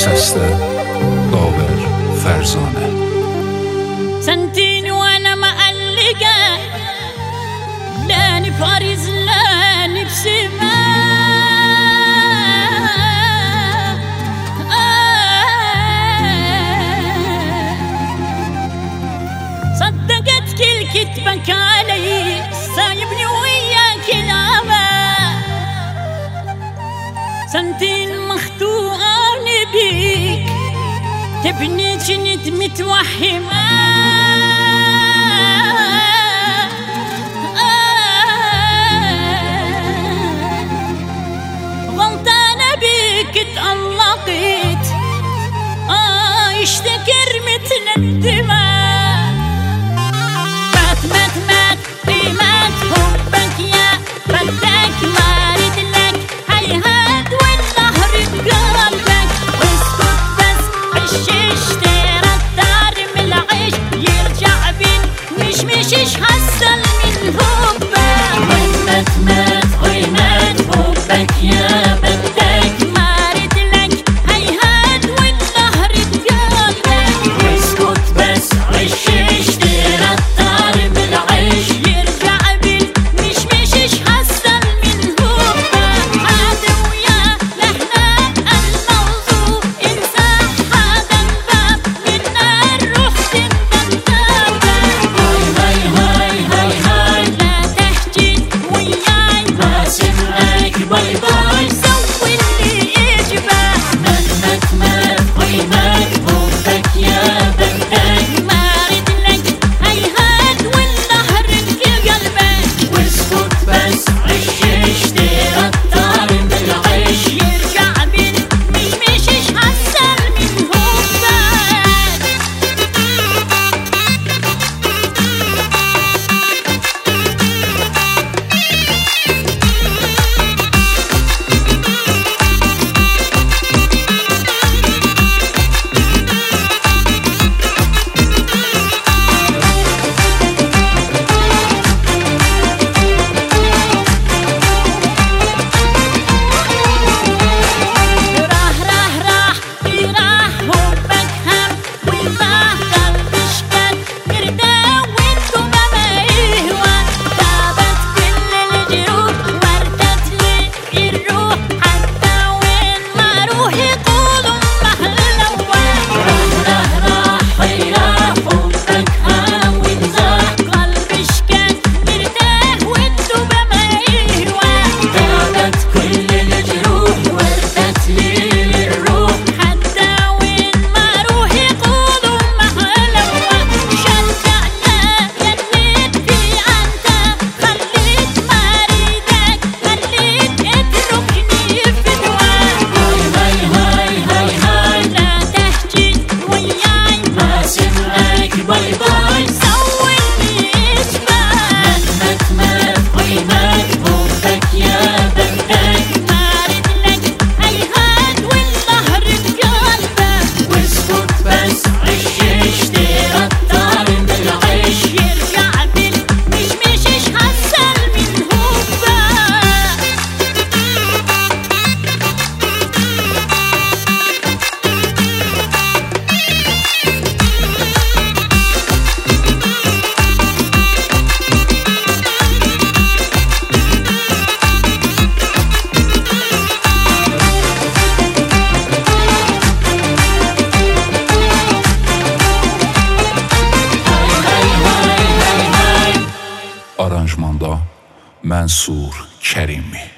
Səsdə Davər Fərzanə. سنتين وانا معلقة لاني باريس لاني بسما صدقت كل كتبك علي سايبني وياك العمى سنتين مخطوقاني بيك تبني جنت متوحمة غلطانة بيك اتألقت اشتكر متندمة مات قيمة حبك يا بدك مارد لك هيهات والنهر بقلبك واسكت بس عششت مش حسن من حبك مات قيمة حبك يا بدك مارد لك هيهات والنهر بقلبك واسكت بس عششت رطار من العيش يرجع بالمشمش حسن من حبك عاد ويا لهنا الموضوع انسى هذا الباب من نار روح تندم باي باي سوي اللي يجبه مات قيمة حبك يا بدك مارد لك هيهات والنهر بقلبك واسكت بس عششت رطار بالعيش يرجع بالمشمش حسن من باي باي سوي اللي يشبه مات قيمة حبك يا بدك مارد لك هيهات والنهر بقلبك واسكت بس عششت رطار بالعيش يرجع بالمشمش حسن من حبك Aranjmanda Mənsur Kərimi.